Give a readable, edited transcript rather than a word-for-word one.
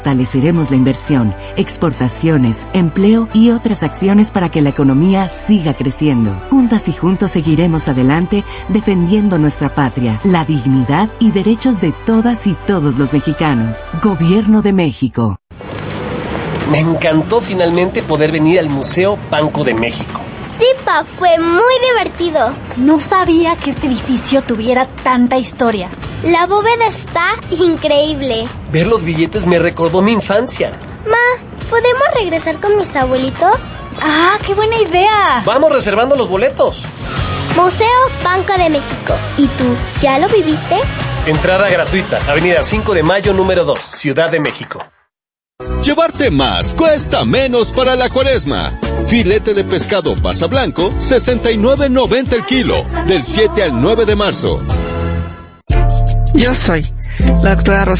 Fortaleceremos la inversión, exportaciones, empleo y otras acciones para que la economía siga creciendo. Juntas y juntos seguiremos adelante defendiendo nuestra patria, la dignidad y derechos de todas y todos los mexicanos. Gobierno de México. Me encantó finalmente poder venir al Museo Banco de México. Sí, Pa, fue muy divertido. No sabía que este edificio tuviera tanta historia. La bóveda está increíble. Ver los billetes me recordó mi infancia. Ma, ¿podemos regresar con mis abuelitos? ¡Ah, qué buena idea! Vamos reservando los boletos. Museo Banco de México. ¿Y tú, ya lo viviste? Entrada gratuita, Avenida 5 de Mayo, número 2, Ciudad de México. Llevarte más cuesta menos para la Cuaresma. Filete de pescado pasa blanco, $69.90 el kilo, del 7 al 9 de marzo. Yo soy la doctora Rosa